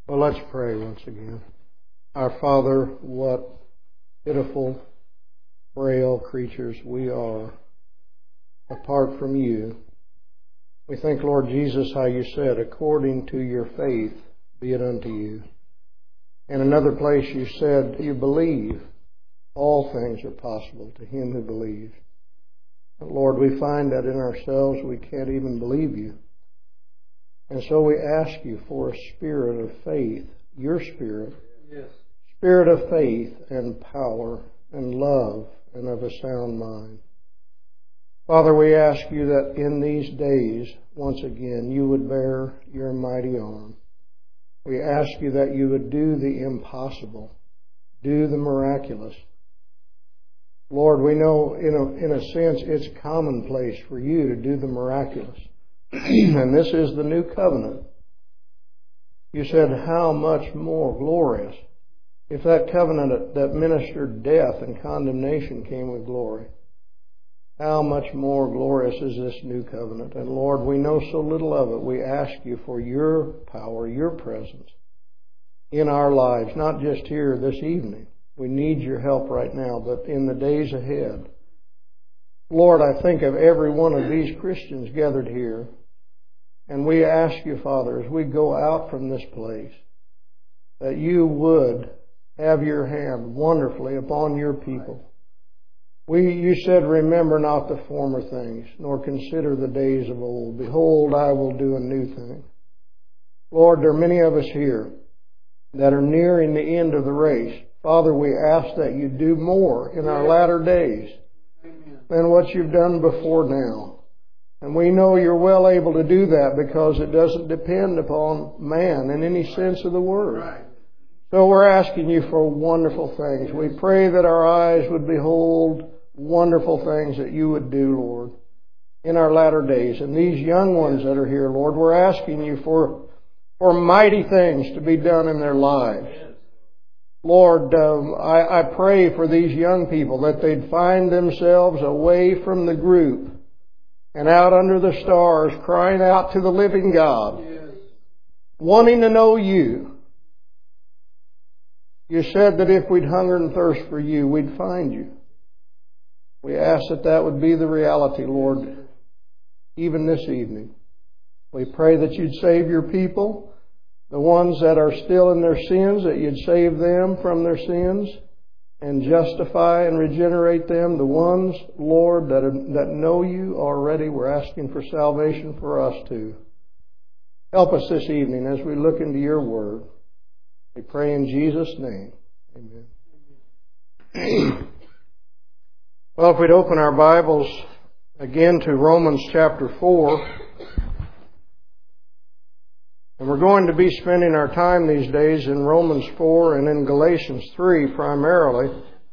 Well, let's pray once again. Our Father, what pitiful, frail creatures we are apart from you. We thank, Lord Jesus, how you said, according to your faith, be it unto you. In another place you said, you believe, all things are possible to him who believes. But Lord, we find that in ourselves we can't even believe you. And so we ask you for a spirit of faith, your spirit, yes. Spirit of faith and power and love and of a sound mind. Father, we ask you that in these days, once again, you would bear your mighty arm. We ask you that you would do the impossible, do the miraculous. Lord, we know in a sense it's commonplace for you to do the miraculous. And this is the new covenant. You said how much more glorious if that covenant that ministered death and condemnation came with glory. How much more glorious is this new covenant? And Lord, we know so little of it. We ask you for your power, your presence in our lives, not just here this evening. We need your help right now, but in the days ahead. Lord, I think of every one of these Christians gathered here, and we ask you, Father, as we go out from this place, that you would have your hand wonderfully upon your people. You said, remember not the former things, nor consider the days of old. Behold, I will do a new thing. Lord, there are many of us here that are nearing the end of the race. Father, we ask that you do more in our latter days than what you've done before now. And we know you're well able to do that because it doesn't depend upon man in any sense of the word. So we're asking you for wonderful things. We pray that our eyes would behold wonderful things that you would do, Lord, in our latter days. And these young ones that are here, Lord, we're asking you for mighty things to be done in their lives. Lord, I pray for these young people that they'd find themselves away from the group and out under the stars crying out to the living God, wanting to know you. You said that if we'd hunger and thirst for you, we'd find you. We ask that that would be the reality, Lord, even this evening. We pray that you'd save your people, the ones that are still in their sins, that you'd save them from their sins and justify and regenerate them. The ones, Lord, that know you already, we're asking for salvation for us too. Help us this evening as we look into your word. We pray in Jesus' name. Amen. Well, if we'd open our Bibles again to Romans chapter 4. And we're going to be spending our time these days in Romans 4 and in Galatians 3 primarily.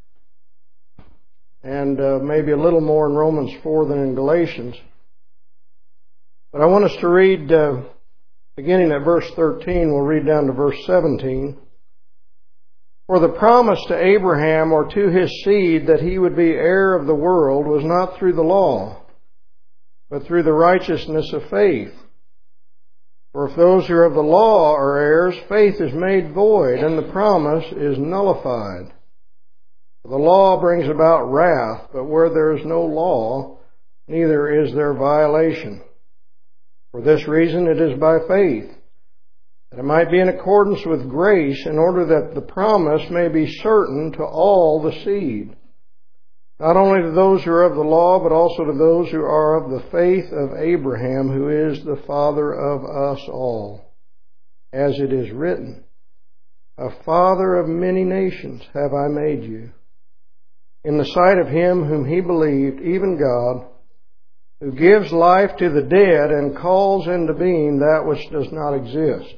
And maybe a little more in Romans 4 than in Galatians. But I want us to read, beginning at verse 13, we'll read down to verse 17. For the promise to Abraham or to his seed that he would be heir of the world was not through the law, but through the righteousness of faith. For if those who are of the law are heirs, faith is made void, and the promise is nullified. For the law brings about wrath, but where there is no law, neither is there violation. For this reason it is by faith, that it might be in accordance with grace, in order that the promise may be certain to all the seed, not only to those who are of the law, but also to those who are of the faith of Abraham, who is the father of us all. As it is written, a father of many nations have I made you, in the sight of him whom he believed, even God, who gives life to the dead and calls into being that which does not exist.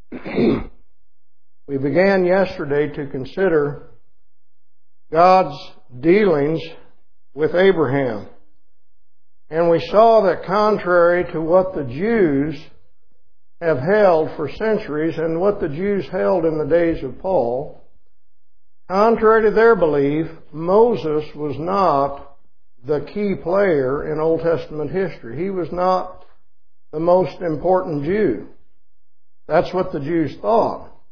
We began yesterday to consider God's dealings with Abraham. And we saw that contrary to what the Jews have held for centuries and what the Jews held in the days of Paul, contrary to their belief, Moses was not the key player in Old Testament history. He was not the most important Jew. That's what the Jews thought.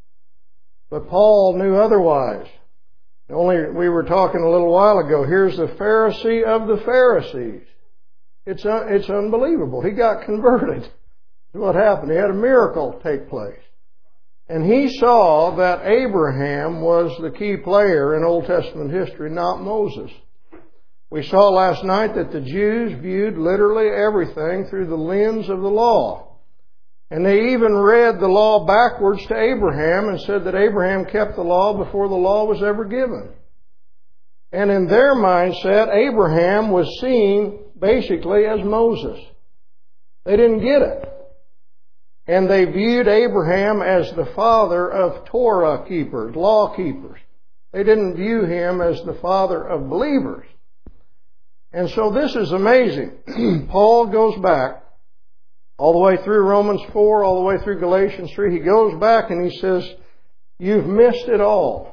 But Paul knew otherwise. We were talking a little while ago, here's the Pharisee of the Pharisees. It's unbelievable. He got converted. What happened? He had a miracle take place. And he saw that Abraham was the key player in Old Testament history, not Moses. We saw last night that the Jews viewed literally everything through the lens of the law. And they even read the law backwards to Abraham and said that Abraham kept the law before the law was ever given. And in their mindset, Abraham was seen basically as Moses. They didn't get it. And they viewed Abraham as the father of Torah keepers, law keepers. They didn't view him as the father of believers. And so this is amazing. Paul goes back all the way through Romans 4, all the way through Galatians 3. He goes back and he says, you've missed it all.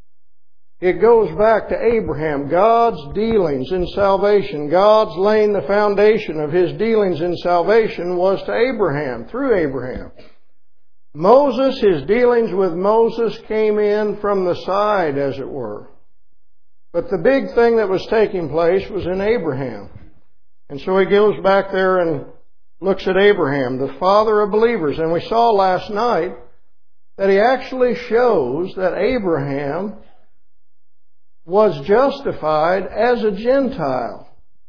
It goes back to Abraham, God's dealings in salvation. God's laying the foundation of His dealings in salvation was to Abraham, through Abraham. Moses, his dealings with Moses came in from the side, as it were. But the big thing that was taking place was in Abraham. And so he goes back there and looks at Abraham, the father of believers. And we saw last night that he actually shows that Abraham was justified as a Gentile.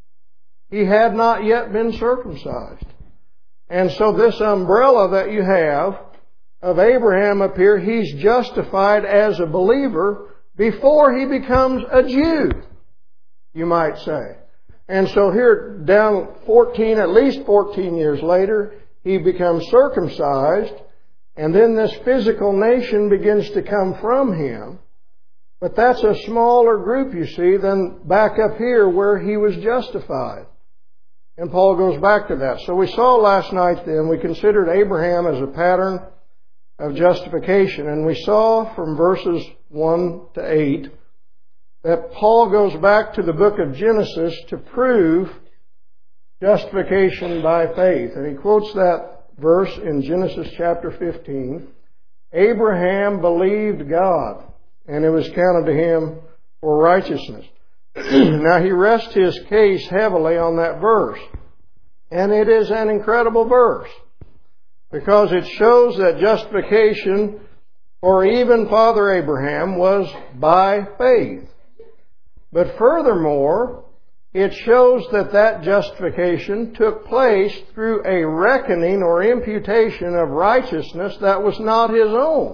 He had not yet been circumcised. And so this umbrella that you have of Abraham up here, he's justified as a believer before he becomes a Jew, you might say. And so here down at least 14 years later, he becomes circumcised, and then this physical nation begins to come from him. But that's a smaller group, you see, than back up here where he was justified. And Paul goes back to that. So we saw last night then, we considered Abraham as a pattern of justification. And we saw from verses 1 to 8 that Paul goes back to the book of Genesis to prove justification by faith. And he quotes that verse in Genesis chapter 15. Abraham believed God, and it was counted to him for righteousness. Now he rests his case heavily on that verse. And it is an incredible verse, because it shows that justification for even Father Abraham was by faith. But furthermore, it shows that justification took place through a reckoning or imputation of righteousness that was not his own.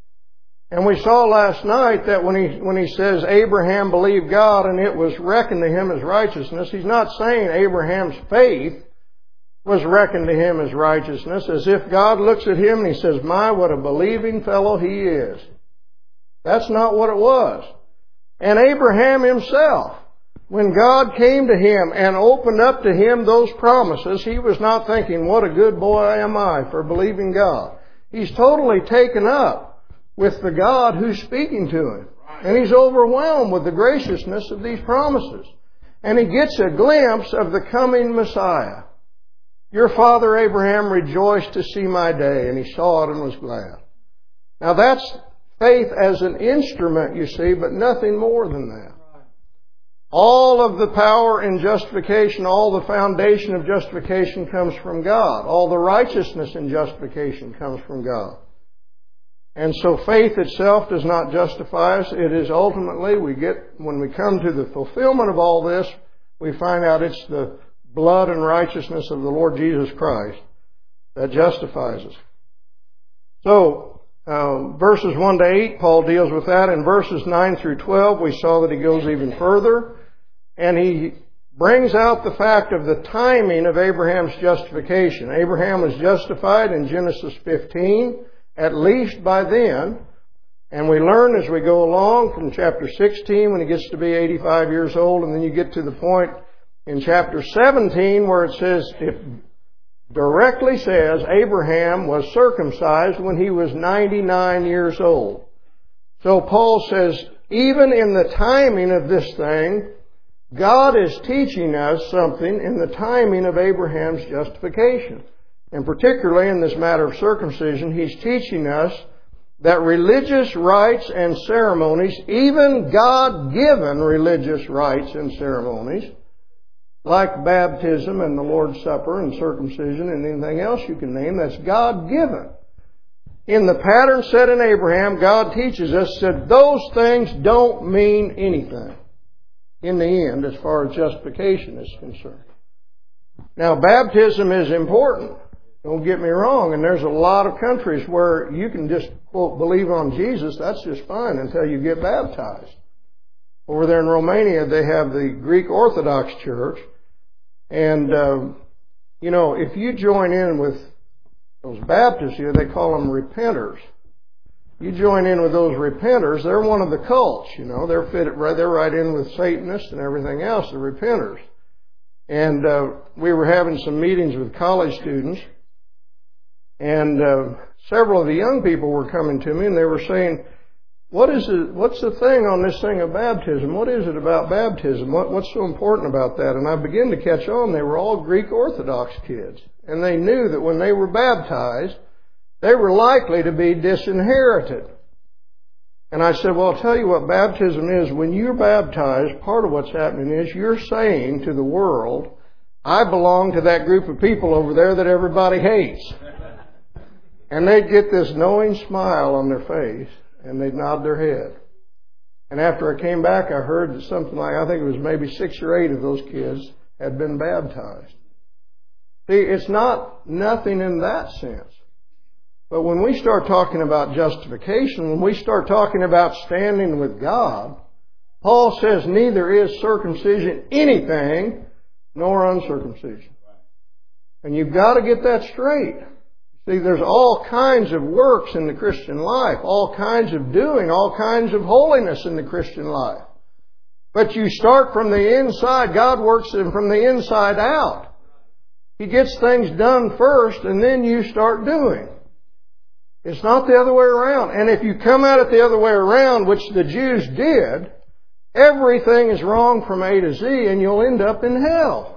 And we saw last night that when he says Abraham believed God and it was reckoned to him as righteousness, he's not saying Abraham's faith was reckoned to him as righteousness, as if God looks at him and he says, my, what a believing fellow he is. That's not what it was. And Abraham himself, when God came to him and opened up to him those promises, he was not thinking, what a good boy am I for believing God. He's totally taken up with the God who's speaking to him. And he's overwhelmed with the graciousness of these promises. And he gets a glimpse of the coming Messiah. Your father Abraham rejoiced to see my day, and he saw it and was glad. Now that's faith as an instrument, you see, but nothing more than that. All of the power in justification, all the foundation of justification comes from God. All the righteousness in justification comes from God. And so faith itself does not justify us. It is ultimately, when we come to the fulfillment of all this, we find out it's the blood and righteousness of the Lord Jesus Christ that justifies us. So, verses 1 to 8, Paul deals with that. In verses 9 through 12, we saw that he goes even further. And he brings out the fact of the timing of Abraham's justification. Abraham was justified in Genesis 15. At least by then. And we learn as we go along from chapter 16 when he gets to be 85 years old, and then you get to the point in chapter 17 where it directly says Abraham was circumcised when he was 99 years old. So Paul says, even in the timing of this thing, God is teaching us something in the timing of Abraham's justification. And particularly in this matter of circumcision, he's teaching us that religious rites and ceremonies, even God-given religious rites and ceremonies, like baptism and the Lord's Supper and circumcision and anything else you can name, that's God-given. In the pattern set in Abraham, God teaches us that those things don't mean anything in the end as far as justification is concerned. Now, baptism is important. Don't get me wrong. And there's a lot of countries where you can just, quote, believe on Jesus. That's just fine until you get baptized. Over there in Romania, they have the Greek Orthodox Church. And, if you join in with those Baptists here, they call them repenters. You join in with those repenters, they're one of the cults, They're right in with Satanists and everything else, the repenters. And we were having some meetings with college students, and several of the young people were coming to me, and they were saying, what's the thing on this thing of baptism? What is it about baptism? What's so important about that? And I began to catch on. They were all Greek Orthodox kids. And they knew that when they were baptized, they were likely to be disinherited. And I said, well, I'll tell you what baptism is. When you're baptized, part of what's happening is you're saying to the world, I belong to that group of people over there that everybody hates. And they'd get this knowing smile on their face, and they'd nod their head. And after I came back, I heard that something like, I think it was maybe 6 or 8 of those kids had been baptized. See, it's nothing in that sense. But when we start talking about justification, when we start talking about standing with God, Paul says neither is circumcision anything nor uncircumcision. And you've got to get that straight. See, there's all kinds of works in the Christian life, all kinds of doing, all kinds of holiness in the Christian life. But you start from the inside. God works from the inside out. He gets things done first, and then you start doing. It's not the other way around. And if you come at it the other way around, which the Jews did, everything is wrong from A to Z, and you'll end up in hell.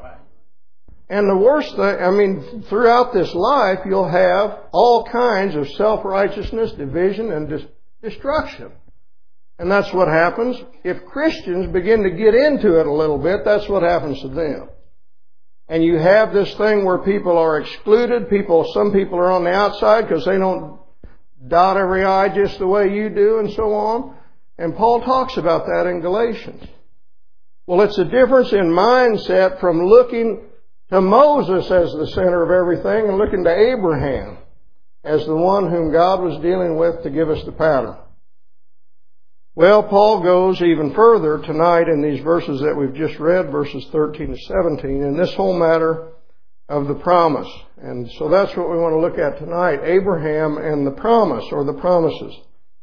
And the worst thing, throughout this life, you'll have all kinds of self-righteousness, division, and destruction. And that's what happens. If Christians begin to get into it a little bit, that's what happens to them. And you have this thing where people are excluded. Some people are on the outside because they don't dot every I just the way you do, and so on. And Paul talks about that in Galatians. Well, it's a difference in mindset from looking to Moses as the center of everything and looking to Abraham as the one whom God was dealing with to give us the pattern. Well, Paul goes even further tonight in these verses that we've just read, verses 13 to 17, in this whole matter of the promise. And so that's what we want to look at tonight, Abraham and the promise, or the promises.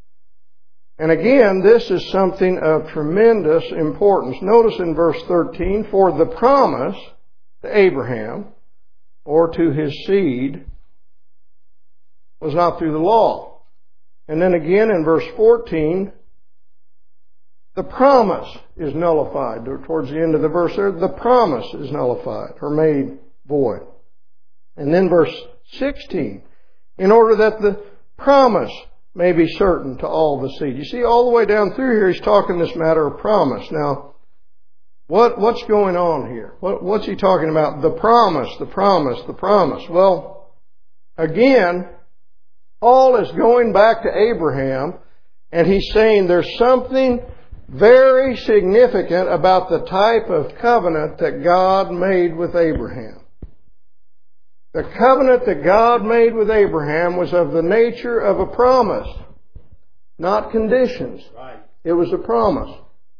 And again, this is something of tremendous importance. Notice in verse 13, for the promise to Abraham, or to his seed, was not through the law. And then again in verse 14, the promise is nullified. Towards the end of the verse there, the promise is nullified or made void. And then verse 16, in order that the promise may be certain to all the seed. You see, all the way down through here, he's talking this matter of promise. Now, what's going on here? What's he talking about? The promise, the promise, the promise. Well, again, Paul is going back to Abraham, and he's saying there's something very significant about the type of covenant that God made with Abraham. The covenant that God made with Abraham was of the nature of a promise, not conditions. It was a promise.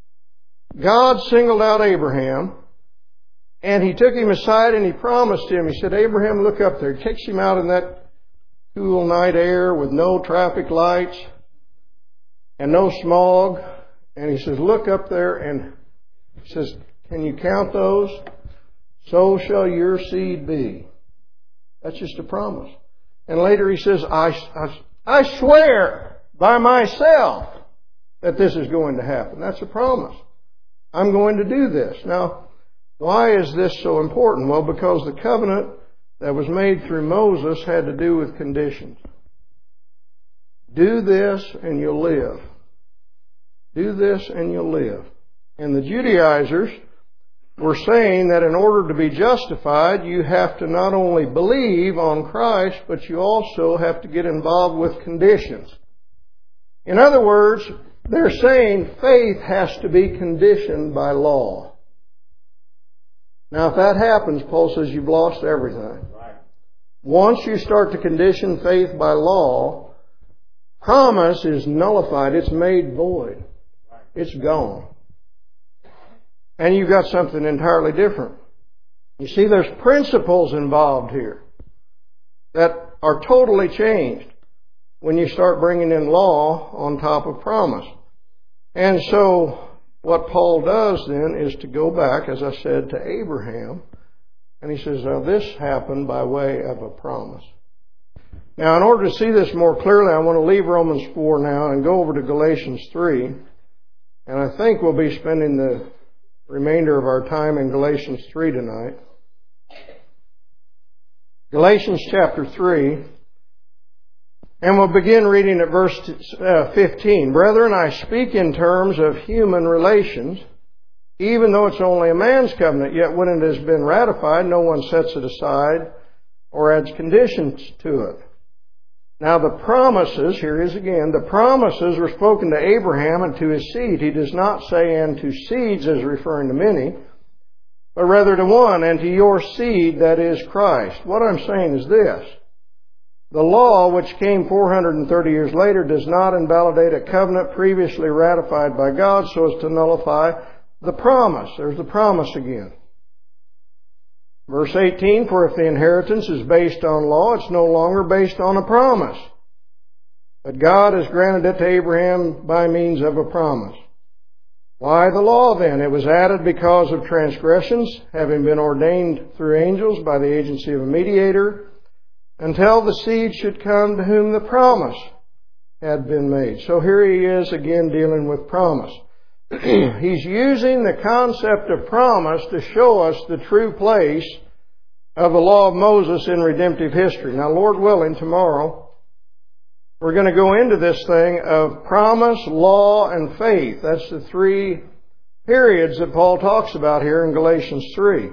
God singled out Abraham, and He took him aside and He promised him. He said, Abraham, look up there. He takes him out in that cool night air with no traffic lights and no smog. And He says, look up there, and He says, can you count those? So shall your seed be. That's just a promise. And later He says, I swear by myself that this is going to happen. That's a promise. I'm going to do this. Now, why is this so important? Well, because the covenant that was made through Moses had to do with conditions. Do this and you'll live. Do this and you'll live. And the Judaizers were saying that in order to be justified, you have to not only believe on Christ, but you also have to get involved with conditions. In other words, they're saying faith has to be conditioned by law. Now, if that happens, Paul says you've lost everything. Once you start to condition faith by law, promise is nullified. It's made void. It's gone. And you've got something entirely different. You see, there's principles involved here that are totally changed when you start bringing in law on top of promise. And so what Paul does then is to go back, as I said, to Abraham. And he says, now this happened by way of a promise. Now, in order to see this more clearly, I want to leave Romans 4 now and go over to Galatians 3. And I think we'll be spending the remainder of our time in Galatians 3 tonight. Galatians chapter 3. And we'll begin reading at verse 15. Brethren, I speak in terms of human relations, even though it's only a man's covenant, yet when it has been ratified, no one sets it aside or adds conditions to it. Now the promises, here it is again, the promises were spoken to Abraham and to his seed. He does not say and to seeds as referring to many, but rather to one, and to your seed, that is Christ. What I'm saying is this. The law, which came 430 years later, does not invalidate a covenant previously ratified by God so as to nullify the promise. There's the promise again. Verse 18, for if the inheritance is based on law, it's no longer based on a promise. But God has granted it to Abraham by means of a promise. Why the law then? It was added because of transgressions, having been ordained through angels by the agency of a mediator, until the seed should come to whom the promise had been made. So here he is again dealing with promise. He's using the concept of promise to show us the true place of the law of Moses in redemptive history. Now, Lord willing, tomorrow we're going to go into this thing of promise, law, and faith. That's the three periods that Paul talks about here in Galatians 3.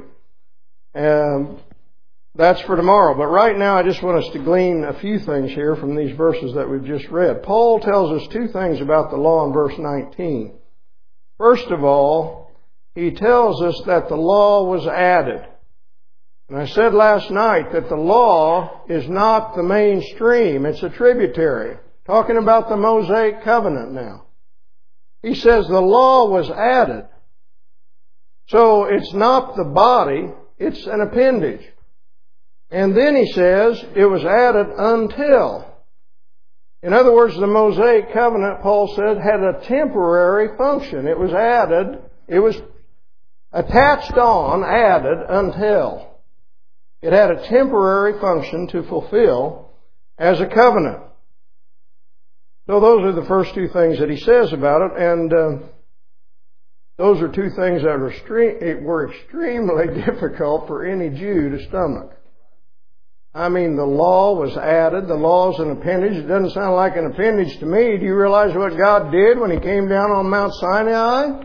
That's for tomorrow. But right now I just want us to glean a few things here from these verses that we've just read. Paul tells us two things about the law in verse 19. First of all, he tells us that the law was added. And I said last night that the law is not the mainstream, it's a tributary. Talking about the Mosaic covenant now. He says the law was added. So it's not the body, it's an appendage. And then he says it was added until. In other words, the Mosaic covenant, Paul said, had a temporary function. It was added, it was attached on, added until. It had a temporary function to fulfill as a covenant. So those are the first two things that he says about it, and those are two things that were extremely difficult for any Jew to stomach. I mean, the law was added. The law is an appendage. It doesn't sound like an appendage to me. Do you realize what God did when He came down on Mount Sinai?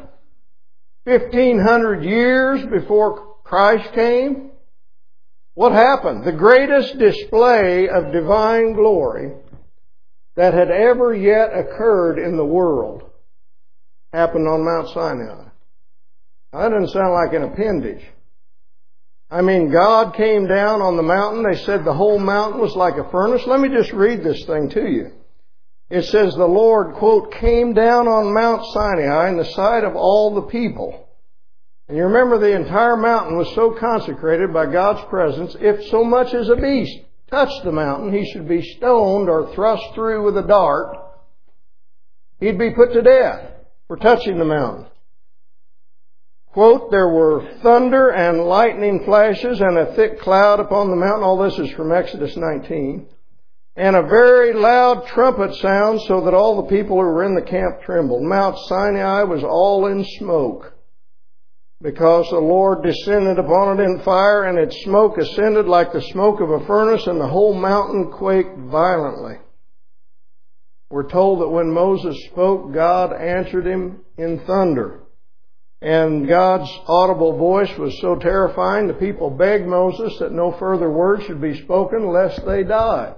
1,500 years before Christ came. What happened? The greatest display of divine glory that had ever yet occurred in the world happened on Mount Sinai. Now, that doesn't sound like an appendage. I mean, God came down on the mountain. They said the whole mountain was like a furnace. Let me just read this thing to you. It says the Lord, quote, came down on Mount Sinai in the sight of all the people. And you remember the entire mountain was so consecrated by God's presence, if so much as a beast touched the mountain, he should be stoned or thrust through with a dart. He'd be put to death for touching the mountain. Quote, there were thunder and lightning flashes and a thick cloud upon the mountain. All this is from Exodus 19. And a very loud trumpet sound so that all the people who were in the camp trembled. Mount Sinai was all in smoke because the Lord descended upon it in fire, and its smoke ascended like the smoke of a furnace, and the whole mountain quaked violently. We're told that when Moses spoke, God answered him in thunder. And God's audible voice was so terrifying, the people begged Moses that no further word should be spoken lest they die.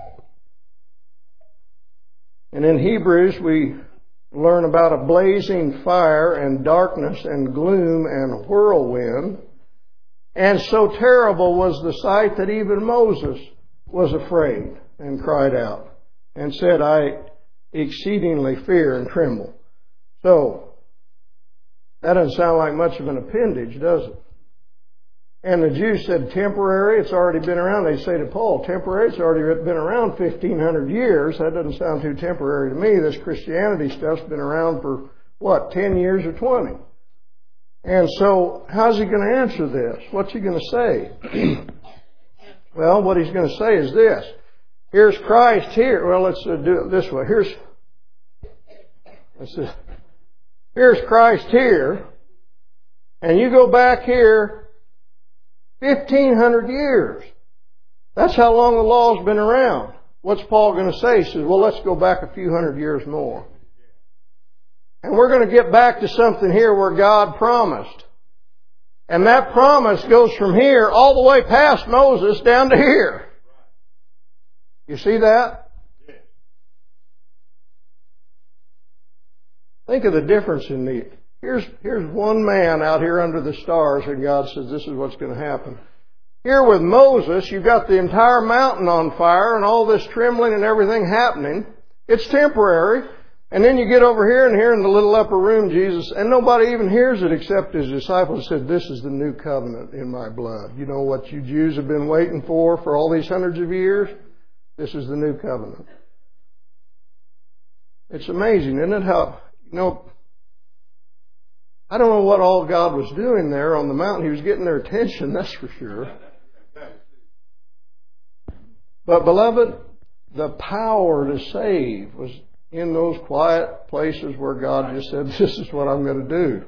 And in Hebrews, we learn about a blazing fire and darkness and gloom and whirlwind. And so terrible was the sight that even Moses was afraid and cried out and said, I exceedingly fear and tremble. So, that doesn't sound like much of an appendage, does it? And the Jews said, temporary, it's already been around. They say to Paul, temporary, it's already been around 1,500 years. That doesn't sound too temporary to me. This Christianity stuff's been around for, 10 years or 20? And so, how's he going to answer this? What's he going to say? Well, what he's going to say is this. Here's Christ here. Well, let's do it this way. Here's Christ here. And you go back here 1,500 years. That's how long the law's been around. What's Paul going to say? He says, well, let's go back a few hundred years more. And we're going to get back to something here where God promised. And that promise goes from here all the way past Moses down to here. You see that? Think of the difference in the... Here's one man out here under the stars, and God says this is what's going to happen. Here with Moses, you've got the entire mountain on fire and all this trembling and everything happening. It's temporary. And then you get over here and here in the little upper room, Jesus, and nobody even hears it except his disciples said, this is the new covenant in my blood. You know what you Jews have been waiting for all these hundreds of years? This is the new covenant. It's amazing, isn't it? How, I don't know what all God was doing there on the mountain. He was getting their attention, that's for sure. But beloved, the power to save was in those quiet places where God just said, this is what I'm going to do.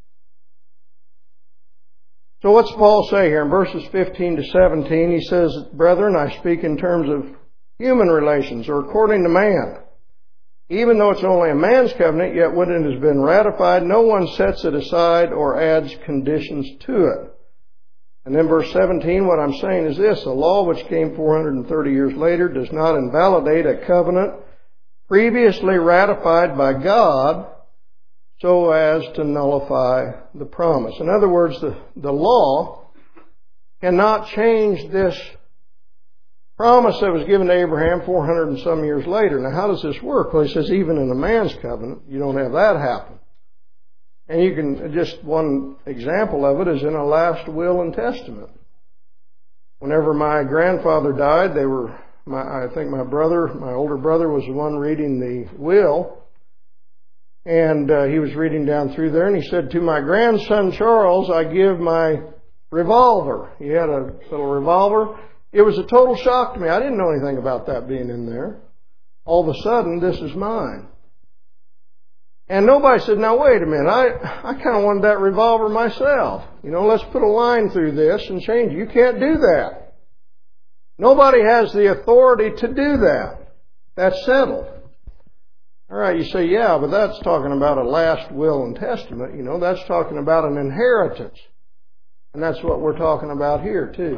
So what's Paul say here in verses 15 to 17? He says, brethren, I speak in terms of human relations, or according to man. Even though it's only a man's covenant, yet when it has been ratified, no one sets it aside or adds conditions to it. And then verse 17, what I'm saying is this, the law which came 430 years later does not invalidate a covenant previously ratified by God so as to nullify the promise. In other words, the law cannot change this promise that was given to Abraham 400 and some years later. Now, how does this work? Well, he says even in a man's covenant, you don't have that happen. And you can, just one example of it is in a last will and testament. Whenever my grandfather died, I think my older brother was the one reading the will. And he was reading down through there and he said, to my grandson Charles, I give my revolver. He had a little revolver. It was a total shock to me. I didn't know anything about that being in there. All of a sudden, this is mine. And nobody said, now wait a minute, I kind of wanted that revolver myself. Let's put a line through this and change it. You can't do that. Nobody has the authority to do that. That's settled. All right, you say, yeah, but that's talking about a last will and testament. That's talking about an inheritance. And that's what we're talking about here, too.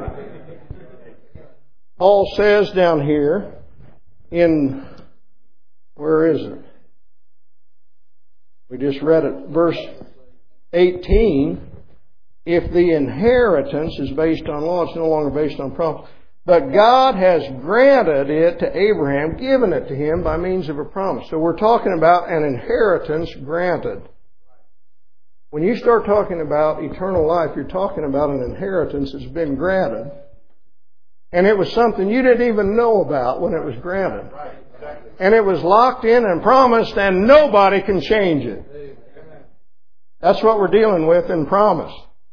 Paul says down here in, where is it? We just read it, verse 18. If the inheritance is based on law, it's no longer based on promise. But God has granted it to Abraham, given it to him by means of a promise. So we're talking about an inheritance granted. When you start talking about eternal life, you're talking about an inheritance that's been granted. And it was something you didn't even know about when it was granted. And it was locked in and promised, and nobody can change it. That's what we're dealing with in promise.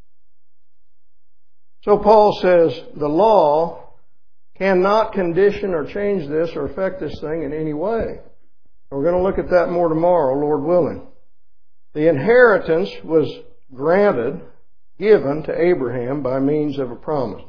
So Paul says the law cannot condition or change this or affect this thing in any way. We're going to look at that more tomorrow, Lord willing. The inheritance was granted, given to Abraham by means of a promise.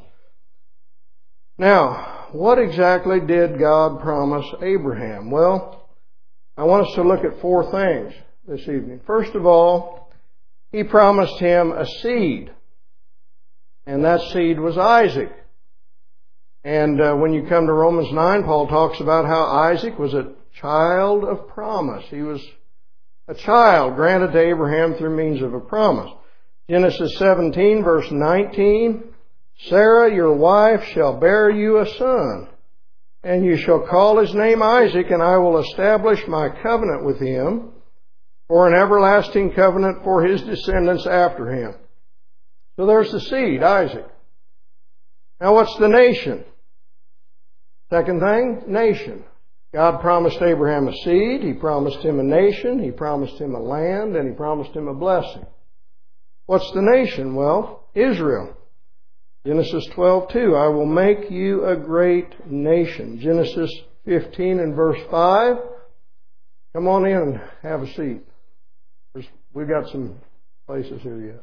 Now, what exactly did God promise Abraham? Well, I want us to look at 4 things this evening. First of all, He promised him a seed, and that seed was Isaac. And when you come to Romans 9, Paul talks about how Isaac was a child of promise. He was a child granted to Abraham through means of a promise. Genesis 17, verse 19, Sarah, your wife, shall bear you a son, and you shall call his name Isaac, and I will establish my covenant with him for an everlasting covenant for his descendants after him. So there's the seed, Isaac. Now what's the nation? Second thing, nation. God promised Abraham a seed, He promised him a nation, He promised him a land, and He promised him a blessing. What's the nation? Well, Israel. Genesis 12:2, I will make you a great nation. Genesis 15 and verse 5. Come on in and have a seat. We've got some places here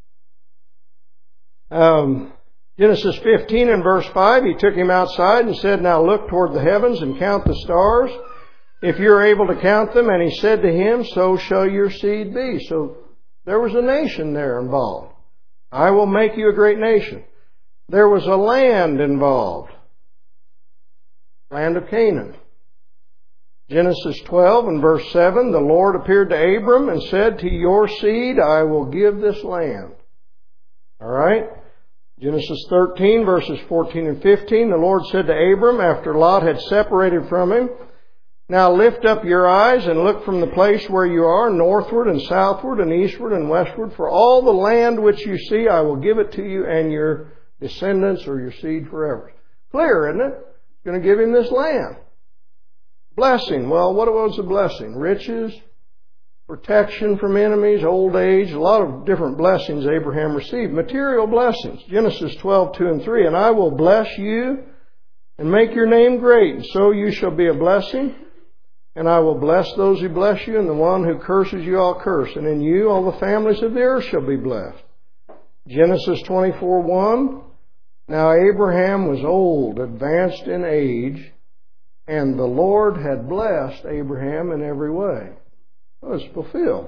yet. Genesis 15 and verse 5, He took him outside and said, now look toward the heavens and count the stars, if you're able to count them. And He said to him, so shall your seed be. So there was a nation there involved. I will make you a great nation. There was a land involved. Land of Canaan. Genesis 12 and verse 7, the Lord appeared to Abram and said, to your seed I will give this land. All right? Genesis 13 verses 14 and 15, the Lord said to Abram after Lot had separated from him, now lift up your eyes and look from the place where you are, northward and southward and eastward and westward. For all the land which you see, I will give it to you and your descendants or your seed forever. Clear, isn't it? He's going to give him this land. Blessing. Well, what was the blessing? Riches, protection from enemies, old age, a lot of different blessings Abraham received. Material blessings. Genesis 12:2 and 3. And I will bless you and make your name great, and so you shall be a blessing. And I will bless those who bless you, and the one who curses you I'll curse. And in you all the families of the earth shall be blessed. Genesis 24:1. Now Abraham was old, advanced in age, and the Lord had blessed Abraham in every way. It was fulfilled.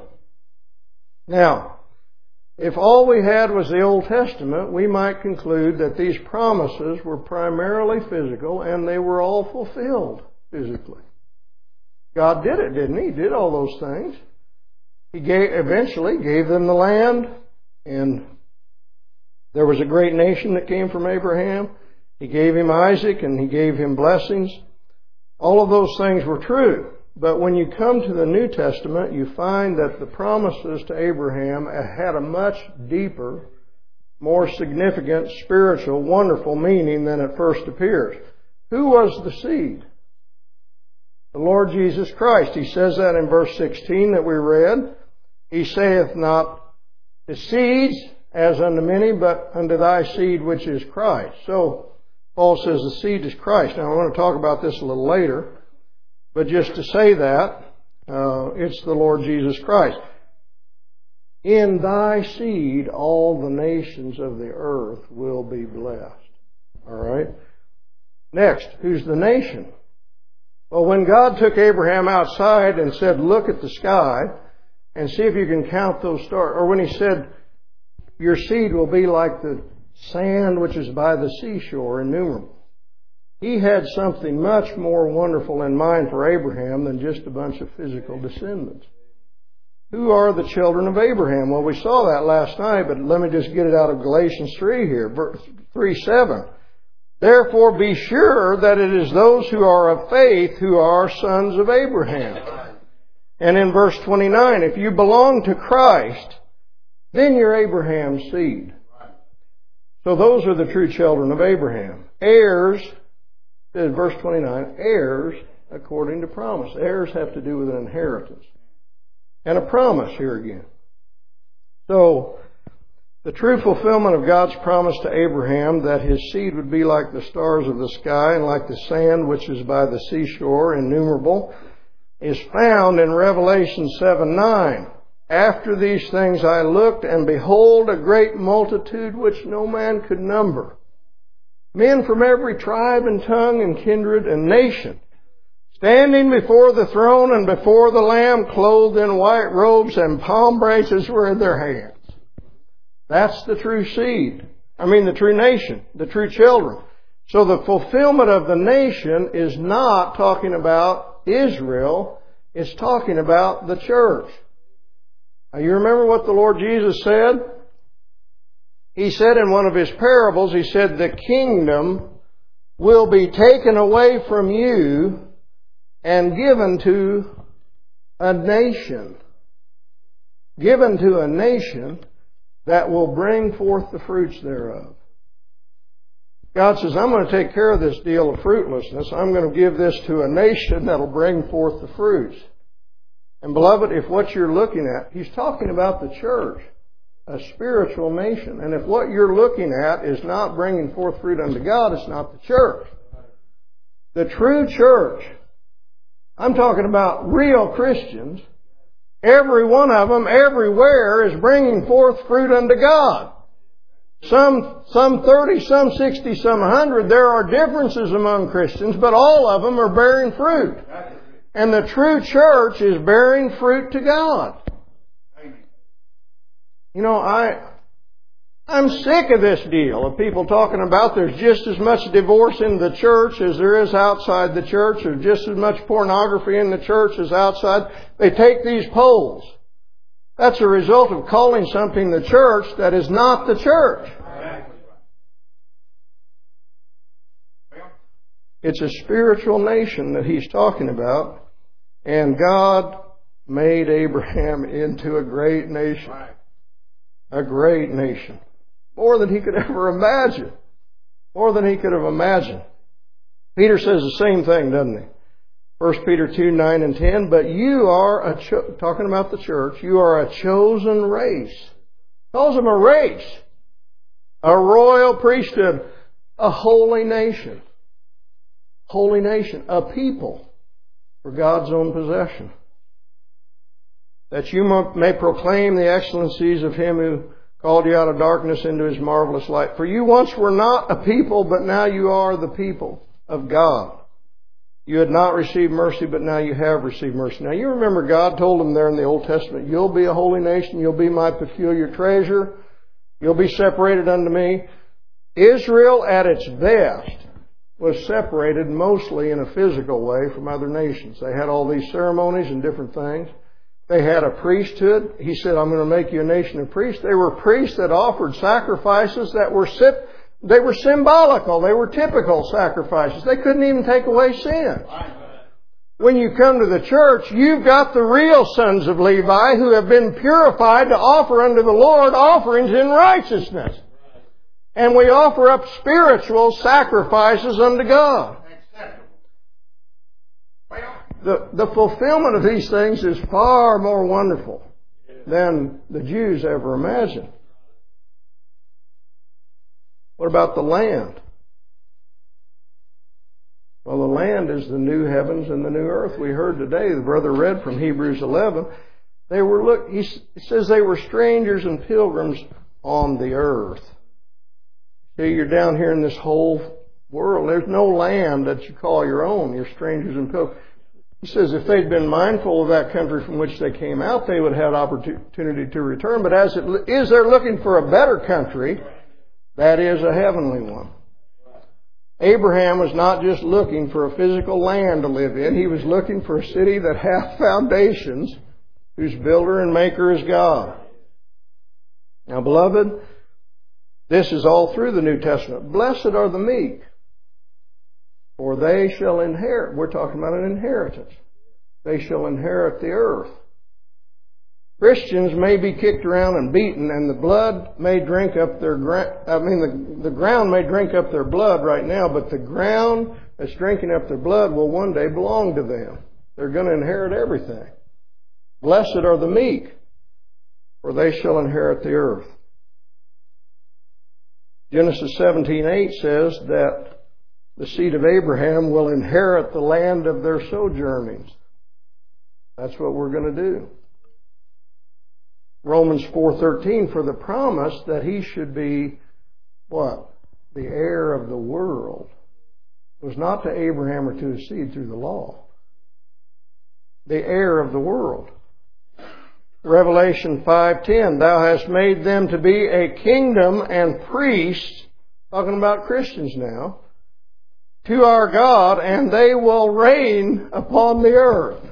Now, if all we had was the Old Testament, we might conclude that these promises were primarily physical and they were all fulfilled physically. God did it, didn't He? He did all those things. He eventually gave them the land, and there was a great nation that came from Abraham. He gave him Isaac, and He gave him blessings. All of those things were true. But when you come to the New Testament, you find that the promises to Abraham had a much deeper, more significant, spiritual, wonderful meaning than it first appears. Who was the seed? The Lord Jesus Christ. He says that in verse 16 that we read. He saith not the seeds as unto many, but unto thy seed which is Christ. So Paul says the seed is Christ. Now I want to talk about this a little later. But just to say that, it's the Lord Jesus Christ. In thy seed, all the nations of the earth will be blessed. All right? Next, who's the nation? Well, when God took Abraham outside and said, look at the sky and see if you can count those stars, or when He said, your seed will be like the sand which is by the seashore, innumerable. He had something much more wonderful in mind for Abraham than just a bunch of physical descendants. Who are the children of Abraham? Well, we saw that last night, but let me just get it out of Galatians 3 here. 3:7. Therefore be sure that it is those who are of faith who are sons of Abraham. And in verse 29, if you belong to Christ, then you're Abraham's seed. So those are the true children of Abraham. Heirs. Verse 29, heirs according to promise. Heirs have to do with an inheritance. And a promise here again. So, the true fulfillment of God's promise to Abraham that his seed would be like the stars of the sky and like the sand which is by the seashore, innumerable, is found in Revelation 7:9. After these things I looked, and behold, a great multitude which no man could number. Men from every tribe and tongue and kindred and nation standing before the throne and before the Lamb, clothed in white robes, and palm branches were in their hands. That's the true seed. The true nation, the true children. So the fulfillment of the nation is not talking about Israel. It's talking about the church. Now you remember what the Lord Jesus said? He said in one of His parables, He said, the kingdom will be taken away from you and given to a nation. Given to a nation that will bring forth the fruits thereof. God says, I'm going to take care of this deal of fruitlessness. I'm going to give this to a nation that will bring forth the fruits. And beloved, if what you're looking at, He's talking about the church, a spiritual nation. And if what you're looking at is not bringing forth fruit unto God, it's not the church. The true church, I'm talking about real Christians, every one of them, everywhere, is bringing forth fruit unto God. Some 30, some 60, some 100. There are differences among Christians, but all of them are bearing fruit. And the true church is bearing fruit to God. I'm sick of this deal of people talking about there's just as much divorce in the church as there is outside the church. There's just as much pornography in the church as outside. They take these polls. That's a result of calling something the church that is not the church. It's a spiritual nation that He's talking about. And God made Abraham into a great nation. A great nation. More than he could ever imagine. More than he could have imagined. Peter says the same thing, doesn't he? 1 Peter 2, 9 and 10. But you are talking about the church, you are a chosen race. Calls them a race. A royal priesthood. A holy nation. Holy nation. A people for God's own possession. That you may proclaim the excellencies of Him who called you out of darkness into His marvelous light. For you once were not a people, but now you are the people of God. You had not received mercy, but now you have received mercy. Now you remember God told them there in the Old Testament, you'll be a holy nation, you'll be my peculiar treasure, you'll be separated unto me. Israel at its best was separated mostly in a physical way from other nations. They had all these ceremonies and different things. They had a priesthood. He said, I'm going to make you a nation of priests. They were priests that offered sacrifices that were symbolical. They were typical sacrifices. They couldn't even take away sins. When you come to the church, you've got the real sons of Levi who have been purified to offer unto the Lord offerings in righteousness. And we offer up spiritual sacrifices unto God. The fulfillment of these things is far more wonderful than the Jews ever imagined. What about the land? Well, the land is the new heavens and the new earth. We heard today, the brother read from Hebrews 11. He says they were strangers and pilgrims on the earth. See, you're down here in this whole world. There's no land that you call your own. You're strangers and pilgrims. He says if they'd been mindful of that country from which they came out, they would have opportunity to return. But as it is, they're looking for a better country. That is a heavenly one. Abraham was not just looking for a physical land to live in. He was looking for a city that hath foundations, whose builder and maker is God. Now, beloved, this is all through the New Testament. Blessed are the meek, for they shall inherit. We're talking about an inheritance. They shall inherit the earth. Christians may be kicked around and beaten, and the blood may drink up their the ground may drink up their blood right now, but the ground that's drinking up their blood will one day belong to them. They're going to inherit everything. Blessed are the meek, for they shall inherit the earth. Genesis 17:8 says that the seed of Abraham will inherit the land of their sojournings. That's what we're going to do. Romans 4:13, for the promise that he should be, what? The heir of the world, was not to Abraham or to his seed through the law, the heir of the world. Revelation 5:10, thou hast made them to be a kingdom and priests, talking about Christians now, to our God, and they will reign upon the earth.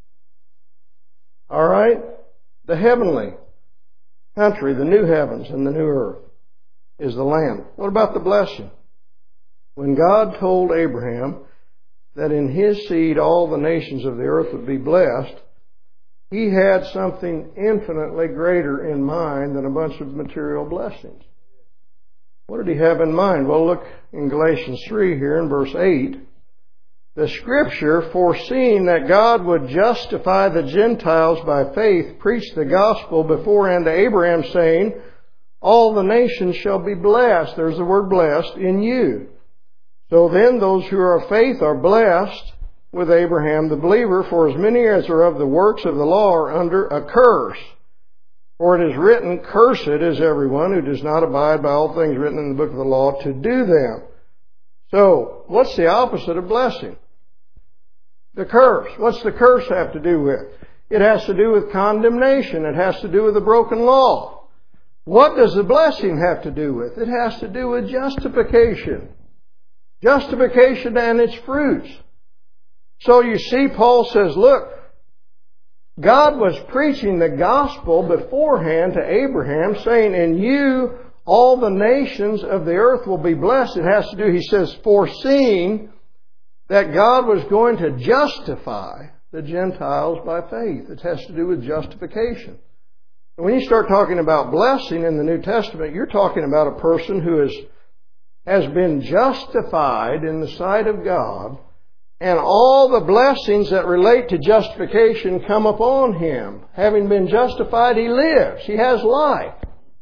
All right? The heavenly country, the new heavens and the new earth, is the Lamb. What about the blessing? When God told Abraham that in his seed all the nations of the earth would be blessed, He had something infinitely greater in mind than a bunch of material blessings. What did He have in mind? Well, look in Galatians 3 here in verse 8. The Scripture, foreseeing that God would justify the Gentiles by faith, preached the gospel beforehand to Abraham, saying, all the nations shall be blessed. There's the word blessed in you. So then those who are of faith are blessed with Abraham the believer, for as many as are of the works of the law are under a curse. For it is written, cursed is everyone who does not abide by all things written in the book of the law to do them. So, what's the opposite of blessing? The curse. What's the curse have to do with? It has to do with condemnation. It has to do with the broken law. What does the blessing have to do with? It has to do with justification. Justification and its fruits. So you see, Paul says, look, God was preaching the gospel beforehand to Abraham, saying, in you all the nations of the earth will be blessed. It has to do, he says, foreseeing that God was going to justify the Gentiles by faith. It has to do with justification. When you start talking about blessing in the New Testament, you're talking about a person who has been justified in the sight of God, and all the blessings that relate to justification come upon him. Having been justified, he lives. He has life.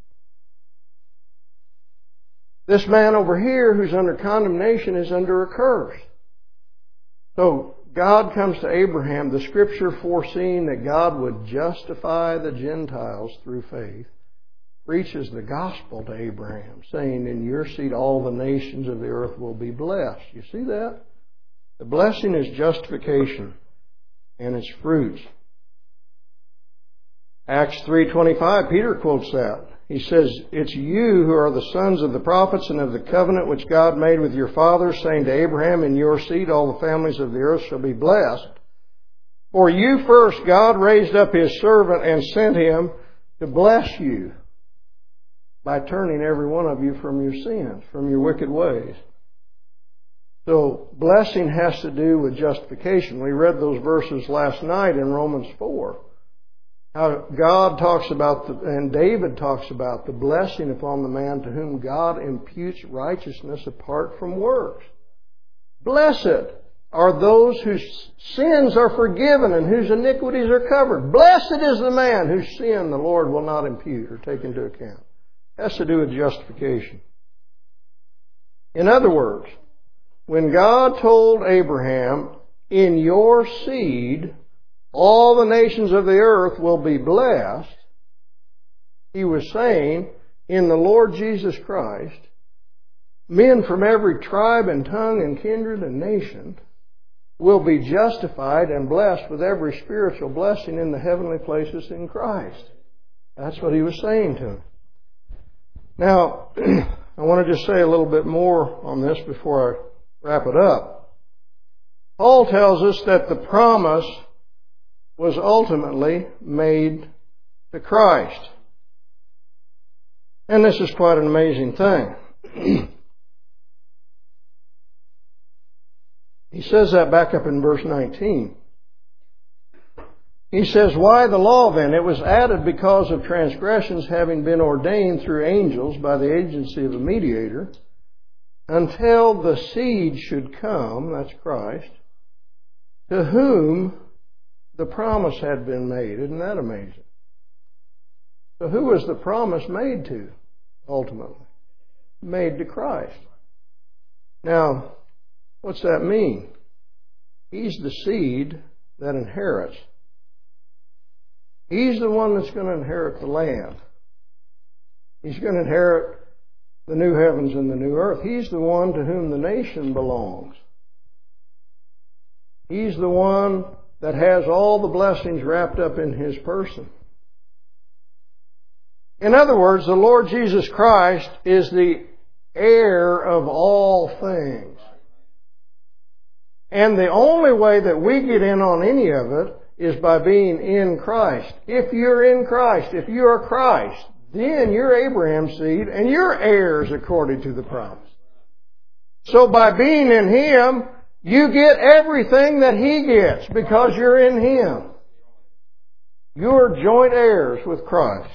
This man over here who's under condemnation is under a curse. So God comes to Abraham, the Scripture foreseeing that God would justify the Gentiles through faith, preaches the gospel to Abraham, saying, in your seed all the nations of the earth will be blessed. You see that? The blessing is justification and its fruits. Acts 3:25, Peter quotes that. He says, it's you who are the sons of the prophets and of the covenant which God made with your fathers, saying to Abraham, in your seed all the families of the earth shall be blessed. For you first God raised up His servant and sent him to bless you by turning every one of you from your sins, from your wicked ways. So blessing has to do with justification. We read those verses last night in Romans 4. How God talks about, and David talks about the blessing upon the man to whom God imputes righteousness apart from works. Blessed are those whose sins are forgiven and whose iniquities are covered. Blessed is the man whose sin the Lord will not impute or take into account. It has to do with justification. In other words, when God told Abraham, in your seed all the nations of the earth will be blessed, He was saying, in the Lord Jesus Christ, men from every tribe and tongue and kindred and nation will be justified and blessed with every spiritual blessing in the heavenly places in Christ. That's what He was saying to him. Now, I want to just say a little bit more on this before I wrap it up. Paul tells us that the promise was ultimately made to Christ. And this is quite an amazing thing. He says that back up in verse 19. He says, why the law then? It was added because of transgressions having been ordained through angels by the agency of a mediator, until the seed should come, that's Christ, to whom the promise had been made. Isn't that amazing? So who was the promise made to, ultimately? Made to Christ. Now, what's that mean? He's the seed that inherits. He's the one that's going to inherit the land. He's going to inherit the new heavens and the new earth. He's the one to whom the nation belongs. He's the one that has all the blessings wrapped up in His person. In other words, the Lord Jesus Christ is the heir of all things. And the only way that we get in on any of it is by being in Christ. If you're in Christ, if you are Christ, then you're Abraham's seed and you're heirs according to the promise. So by being in Him, you get everything that He gets because you're in Him. You're joint heirs with Christ.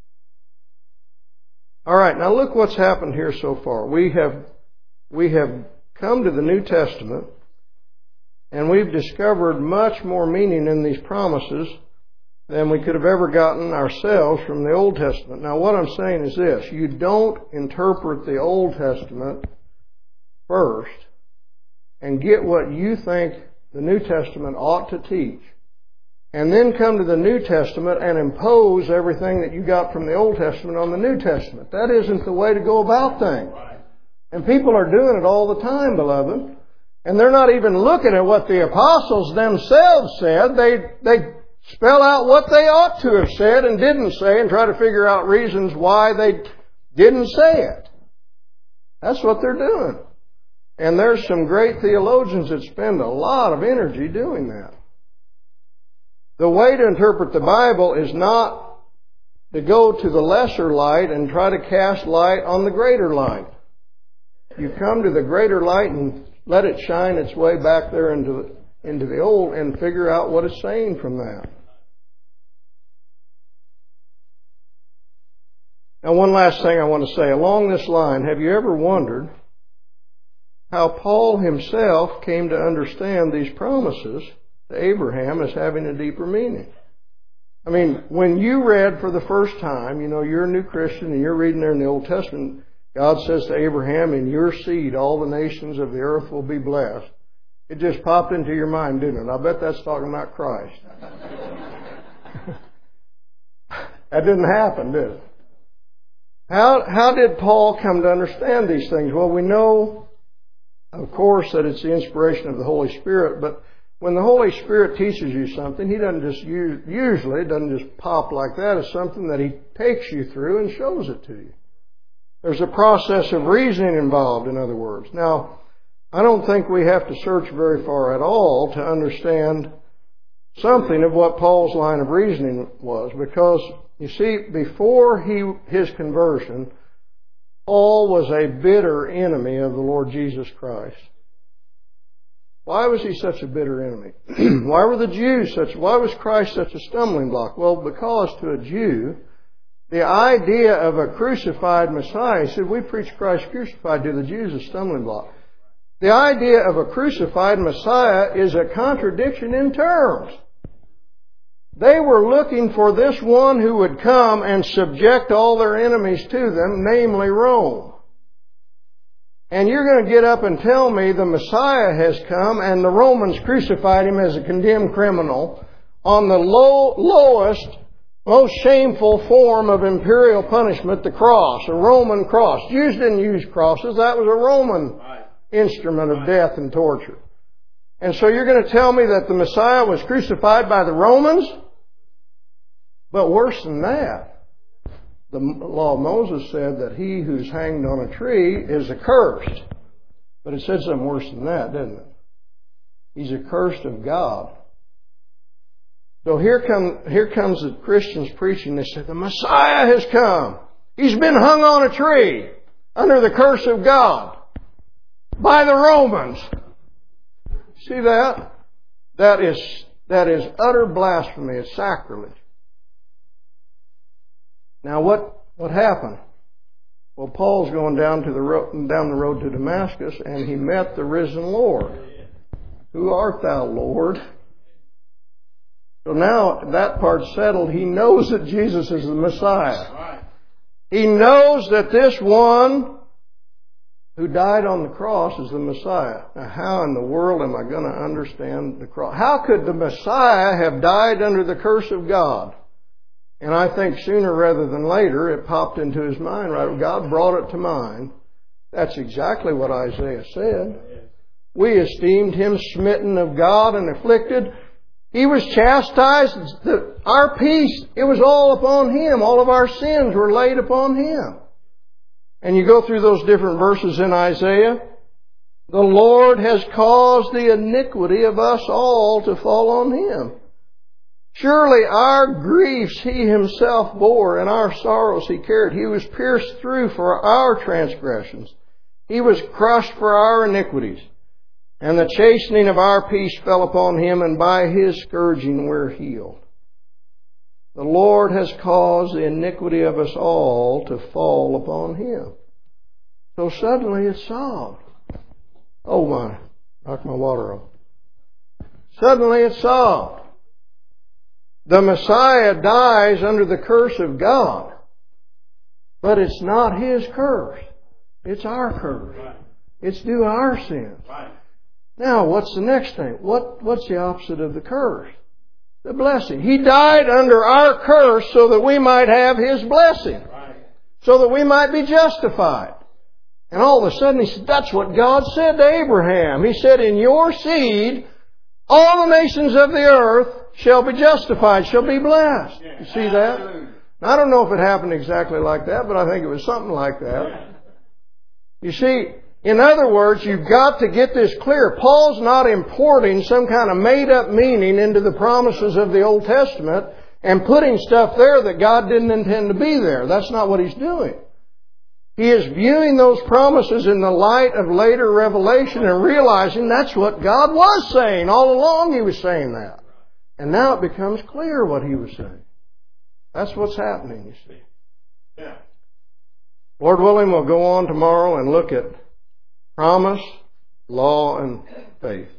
All right, now look what's happened here so far. We have come to the New Testament, and we've discovered much more meaning in these promises than we could have ever gotten ourselves from the Old Testament. Now what I'm saying is this: you don't interpret the Old Testament first and get what you think the New Testament ought to teach, and then come to the New Testament and impose everything that you got from the Old Testament on the New Testament. That isn't the way to go about things. And people are doing it all the time, beloved. And they're not even looking at what the apostles themselves said. They spell out what they ought to have said and didn't say and try to figure out reasons why they didn't say it. That's what they're doing. And there's some great theologians that spend a lot of energy doing that. The way to interpret the Bible is not to go to the lesser light and try to cast light on the greater light. You come to the greater light and let it shine its way back there into the old and figure out what it's saying from that. Now, one last thing I want to say. Along this line, have you ever wondered how Paul himself came to understand these promises to Abraham as having a deeper meaning? I mean, when you read for the first time, you're a new Christian and you're reading there in the Old Testament, God says to Abraham, in your seed all the nations of the earth will be blessed. It just popped into your mind, didn't it? I bet that's talking about Christ. That didn't happen, did it? How did Paul come to understand these things? Well, we know, of course, that it's the inspiration of the Holy Spirit, but when the Holy Spirit teaches you something, He doesn't just usually doesn't just pop like that. It's something that He takes you through and shows it to you. There's a process of reasoning involved, in other words. Now, I don't think we have to search very far at all to understand something of what Paul's line of reasoning was, because, you see, before his conversion, Paul was a bitter enemy of the Lord Jesus Christ. Why was he such a bitter enemy? Why was Christ such a stumbling block? Well, because to a Jew, the idea of a crucified Messiah, he said, we preach Christ crucified, to the Jews a stumbling block. The idea of a crucified Messiah is a contradiction in terms. They were looking for this one who would come and subject all their enemies to them, namely Rome. And you're going to get up and tell me the Messiah has come and the Romans crucified Him as a condemned criminal on the lowest, most shameful form of imperial punishment, the cross, a Roman cross. Jews didn't use crosses. That was a Roman instrument of death and torture. And so you're going to tell me that the Messiah was crucified by the Romans? But worse than that, the law of Moses said that he who's hanged on a tree is accursed. But it said something worse than that, didn't it? He's accursed of God. So here comes the Christians preaching. They say, the Messiah has come. He's been hung on a tree under the curse of God by the Romans. See that? That is utter blasphemy. It's sacrilege. Now what happened? Well, Paul's going down the road to Damascus, and he met the risen Lord. Who art thou, Lord? So now that part's settled. He knows that Jesus is the Messiah. He knows that this one who died on the cross is the Messiah. Now, how in the world am I going to understand the cross? How could the Messiah have died under the curse of God? And I think sooner rather than later it popped into his mind, right? God brought it to mind. That's exactly what Isaiah said. We esteemed Him smitten of God and afflicted, He was chastised. Our peace, it was all upon Him. All of our sins were laid upon Him. And you go through those different verses in Isaiah. The Lord has caused the iniquity of us all to fall on Him. Surely our griefs He Himself bore, and our sorrows He carried. He was pierced through for our transgressions. He was crushed for our iniquities. And the chastening of our peace fell upon Him, and by His scourging we're healed. The Lord has caused the iniquity of us all to fall upon Him. So suddenly it's solved. Oh my, knocked my water off. Suddenly it's solved. The Messiah dies under the curse of God. But it's not His curse. It's our curse. It's due to our sins. Now, what's the next thing? What's the opposite of the curse? The blessing. He died under our curse so that we might have His blessing. So that we might be justified. And all of a sudden He said, that's what God said to Abraham. He said, in your seed, all the nations of the earth shall be justified, shall be blessed. You see that? Now, I don't know if it happened exactly like that, but I think it was something like that. You see, in other words, you've got to get this clear. Paul's not importing some kind of made-up meaning into the promises of the Old Testament and putting stuff there that God didn't intend to be there. That's not what he's doing. He is viewing those promises in the light of later revelation and realizing that's what God was saying. All along He was saying that. And now it becomes clear what He was saying. That's what's happening, you see. Yeah. Lord willing, we'll go on tomorrow and look at promise, law, and faith.